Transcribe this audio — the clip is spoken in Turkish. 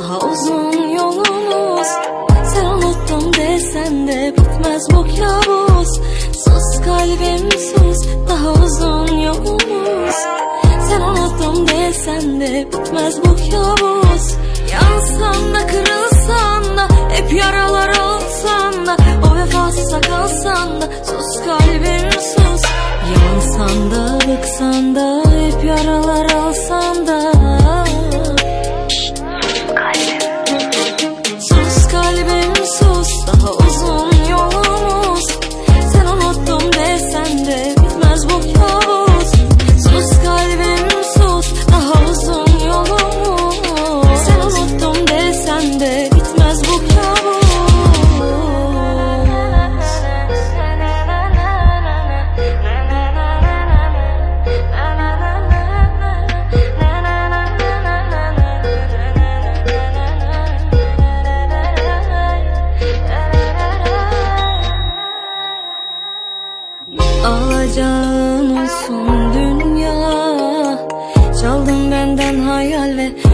daha uzun yolumuz. Sen unuttum desen de bitmez bu kabus. Sus kalbim sus, daha uzun yolumuz. Sen unuttum desen de bitmez bu kabus. Yansan da kırılsan da, hep yaralar olsan da, o vefasıza kalsan da, sus kalbim sus. Yansan da bıksan da, hep yaralar olsan da, sus kalbim sus, daha uzun yolumuz. Sen unuttum desen de bitmez bu kabus. Sus kalbim sus, daha uzun yolumuz. Sen unuttum desen de bitmez bu kabus. Alacağın olsun dünya, çaldın benden hayal ve